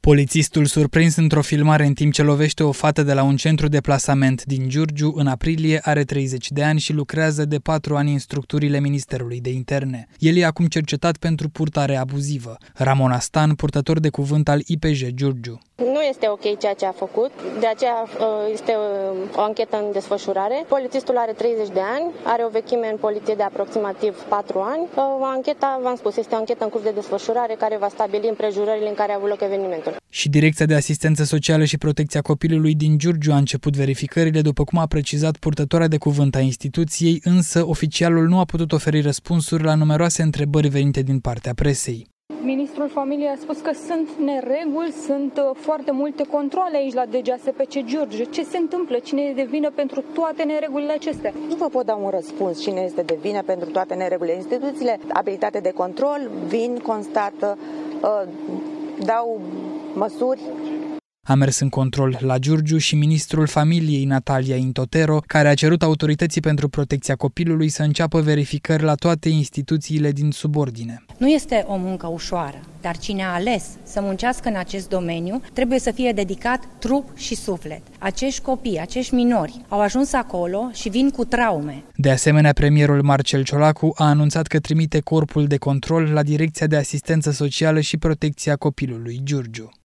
Polițistul surprins într-o filmare în timp ce lovește o fată de la un centru de plasament din Giurgiu în aprilie are 30 de ani și lucrează de 4 ani în structurile Ministerului de Interne. El e acum cercetat pentru purtare abuzivă. Ramona Stan, purtător de cuvânt al IPJ Giurgiu. Nu este ok ceea ce a făcut, de aceea este o anchetă în desfășurare. Polițistul are 30 de ani, are o vechime în poliție de aproximativ 4 ani. Ancheta, v-am spus, este o anchetă în curs de desfășurare care va stabili împrejurările în care a avut loc evenimentul. Și Direcția de Asistență Socială și Protecția Copilului din Giurgiu a început verificările, după cum a precizat purtătoarea de cuvânt a instituției, însă oficialul nu a putut oferi răspunsuri la numeroase întrebări venite din partea presei. Ministrul Familiei a spus că sunt nereguli, sunt foarte multe controale aici la DGASPC Giurgiu. Ce se întâmplă? Cine e de vină pentru toate neregulile acestea? Nu vă pot da un răspuns cine este de vină pentru toate neregulile. Instituțiile abilitate de control vin, constată, dau măsuri. A mers în control la Giurgiu și ministrul familiei Natalia Intotero, care a cerut Autorității pentru Protecția Copilului să înceapă verificări la toate instituțiile din subordine. Nu este o muncă ușoară, dar cine a ales să muncească în acest domeniu trebuie să fie dedicat trup și suflet. Acești copii, acești minori au ajuns acolo și vin cu traume. De asemenea, premierul Marcel Ciolacu a anunțat că trimite corpul de control la Direcția de Asistență Socială și Protecția Copilului Giurgiu.